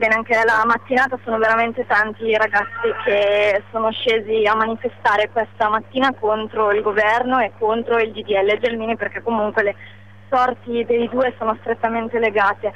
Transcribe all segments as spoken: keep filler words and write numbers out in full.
Bene, anche la mattinata sono veramente tanti i ragazzi che sono scesi a manifestare questa mattina contro il governo e contro il D D L Gelmini, perché comunque le sorti dei due sono strettamente legate.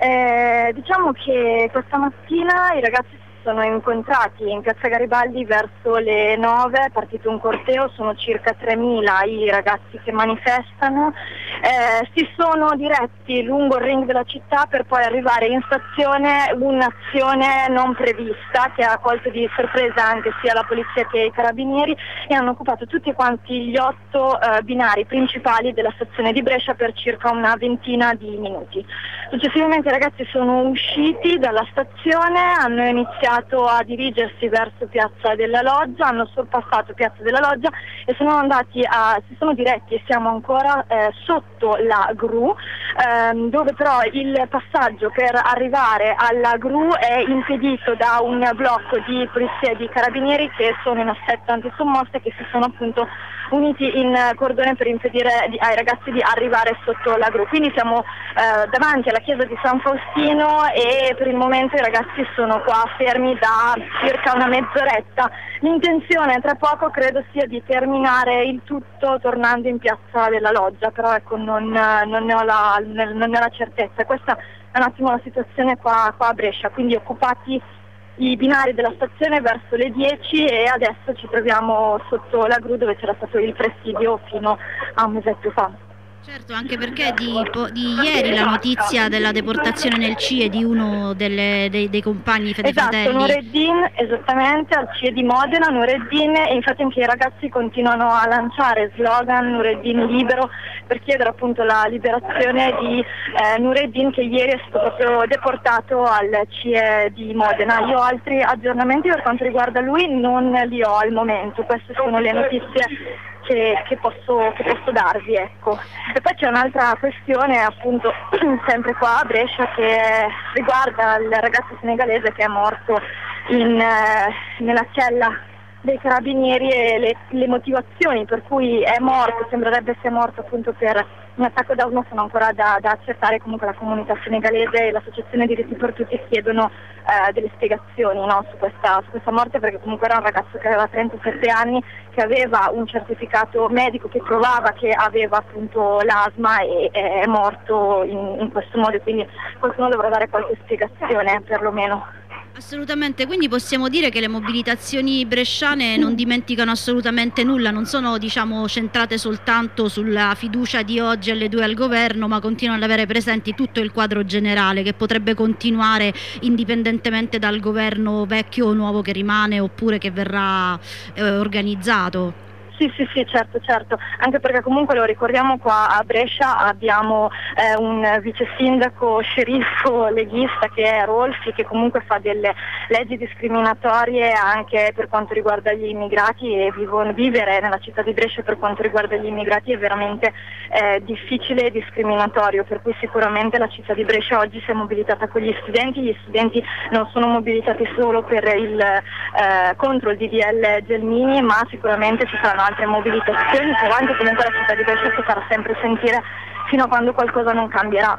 Eh, diciamo che questa mattina i ragazzi si sono incontrati in piazza Garibaldi verso le nove, è partito un corteo, sono circa tremila i ragazzi che manifestano, eh, si sono diretti lungo il ring della città per poi arrivare in stazione, un'azione non prevista che ha colto di sorpresa anche sia la polizia che i carabinieri, e hanno occupato tutti quanti gli otto eh, binari principali della stazione di Brescia per circa una ventina di minuti. Successivamente i ragazzi sono usciti dalla stazione, hanno iniziato a dirigersi verso Piazza della Loggia, hanno sorpassato Piazza della Loggia e sono andati a, si sono diretti, e siamo ancora eh, sotto la gru, ehm, dove però il passaggio per arrivare alla gru è impedito da un blocco di polizia e di carabinieri che sono in assetto antisommossa e che si sono appunto uniti in cordone per impedire di, ai ragazzi di arrivare sotto la gru. Quindi siamo eh, davanti alla chiesa di San Faustino e per il momento i ragazzi sono qua fermi da circa una mezz'oretta. L'intenzione tra poco credo sia di terminare il tutto tornando in Piazza della Loggia, però ecco non, non, ne, ho la, non ne ho la certezza. Questa è un attimo la situazione qua, qua a Brescia, quindi occupati i binari della stazione verso le dieci e adesso ci troviamo sotto la gru dove c'era stato il presidio fino a un mesetto fa. Certo, anche perché di, di ieri la notizia della deportazione nel C I E di uno delle, dei, dei compagni Fedefratelli. Esatto, Nureddin, esattamente, al C I E di Modena, Nureddin, e infatti anche i ragazzi continuano a lanciare slogan Nureddin libero per chiedere appunto la liberazione di eh, Nureddin, che ieri è stato proprio deportato al C I E di Modena. Io altri aggiornamenti per quanto riguarda lui non li ho al momento, queste sono le notizie Che, che, posso, che posso darvi, ecco. E poi c'è un'altra questione appunto sempre qua a Brescia che riguarda il ragazzo senegalese che è morto in, eh, nella cella dei carabinieri e le, le motivazioni per cui è morto, sembrerebbe sia morto appunto per un attacco d'arma, sono ancora da, da accertare. Comunque la comunità senegalese e l'associazione Diritti per Tutti chiedono eh, delle spiegazioni, no, su, questa, su questa morte, perché comunque era un ragazzo che aveva trentasette anni, che aveva un certificato medico che provava che aveva appunto l'asma e è morto in, in questo modo, quindi qualcuno dovrà dare qualche spiegazione perlomeno. Assolutamente, quindi possiamo dire che le mobilitazioni bresciane non dimenticano assolutamente nulla, non sono diciamo centrate soltanto sulla fiducia di oggi alle due al governo, ma continuano ad avere presenti tutto il quadro generale che potrebbe continuare indipendentemente dal governo vecchio o nuovo che rimane oppure che verrà eh, organizzato. Sì, sì, sì, certo, certo, anche perché comunque lo ricordiamo qua a Brescia abbiamo eh, un vice sindaco sceriffo leghista che è Rolfi, che comunque fa delle leggi discriminatorie anche per quanto riguarda gli immigrati, e vivono, vivere nella città di Brescia per quanto riguarda gli immigrati è veramente eh, difficile e discriminatorio, per cui sicuramente la città di Brescia oggi si è mobilitata con gli studenti, gli studenti non sono mobilitati solo per il, eh, contro il D D L Gelmini, ma sicuramente ci saranno altre mobilitazioni, avanti. Comunque la città di Brescia si farà sempre sentire fino a quando qualcosa non cambierà.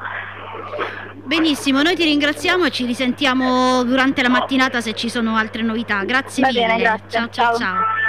Benissimo, noi ti ringraziamo e ci risentiamo durante la mattinata se ci sono altre novità. Grazie Va mille. bene, grazie. Ciao ciao ciao. ciao.